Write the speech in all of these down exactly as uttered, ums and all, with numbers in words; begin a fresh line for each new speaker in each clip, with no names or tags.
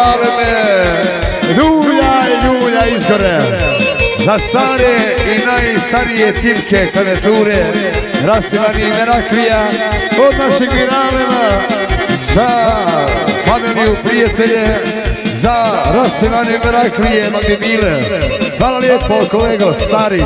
Aleme, ljulja i ljulja izgore. Za stare i najstarije timke klavijature, Rastivani Meraklija, od našeg Miralema, za familiju, prijatelje, za Rastivani Meraklije, mnogi mile. Hvala lijepo, kolego, stari.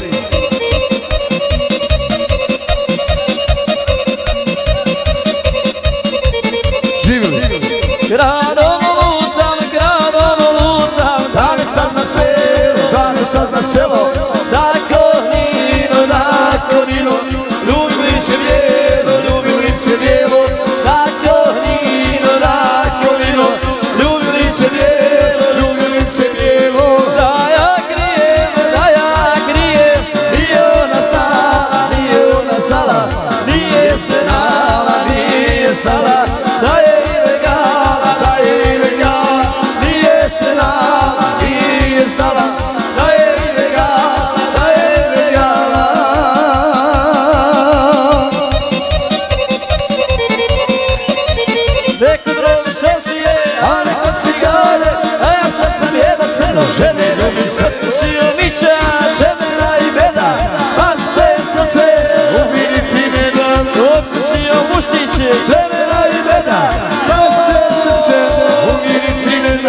Živjeli.
Gradom lutam, gradom lutam, da li sam za selo, da li sam za selo, da konino, da konino, ljubim lice bijelo, ljubim lice bijelo, da konino, da konino, ljubim lice bijelo, ljubim lice bijelo, da ja grijem, da ja grijem, nije ona znala, nije ona znala, nije se nala, nije znala, da je ilegala, da je ilegala, nije se nala, nije znala, da je ilegala, da je ilegala. Neko drogi sosije, a neko cigare, a ja sad sam jedan ceno žene, ljubim sad kusio mića, žemena i beda, pa sve srce, uviditi me dan, okusio musiće, žemena i beda, pa sve srce, uviditi me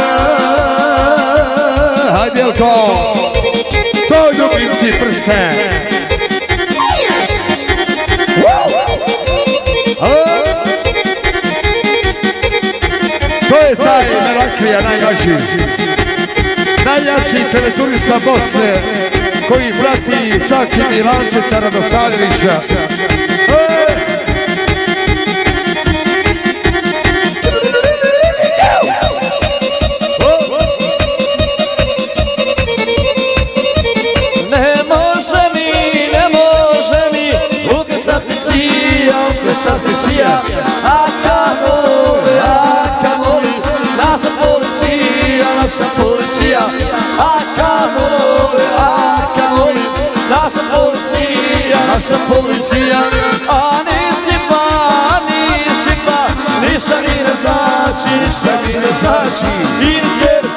dan.
Hajde, Jelko, to ljubim ti prste. To je taj Meraklija najjači, najjači teleturista Bosne, koji prati čak i Milančeta Radosavljevića.
Ne može mi, ne može mi ukrstati cija, ukrstati cija, a kamoli, a kamoli, naša policija, naša policija, a kamoli, a kamoli, naša policija, naša policija, a nisi pa, nisi pa, ništa mi ne znači, ništa mi ne znači, i nikjer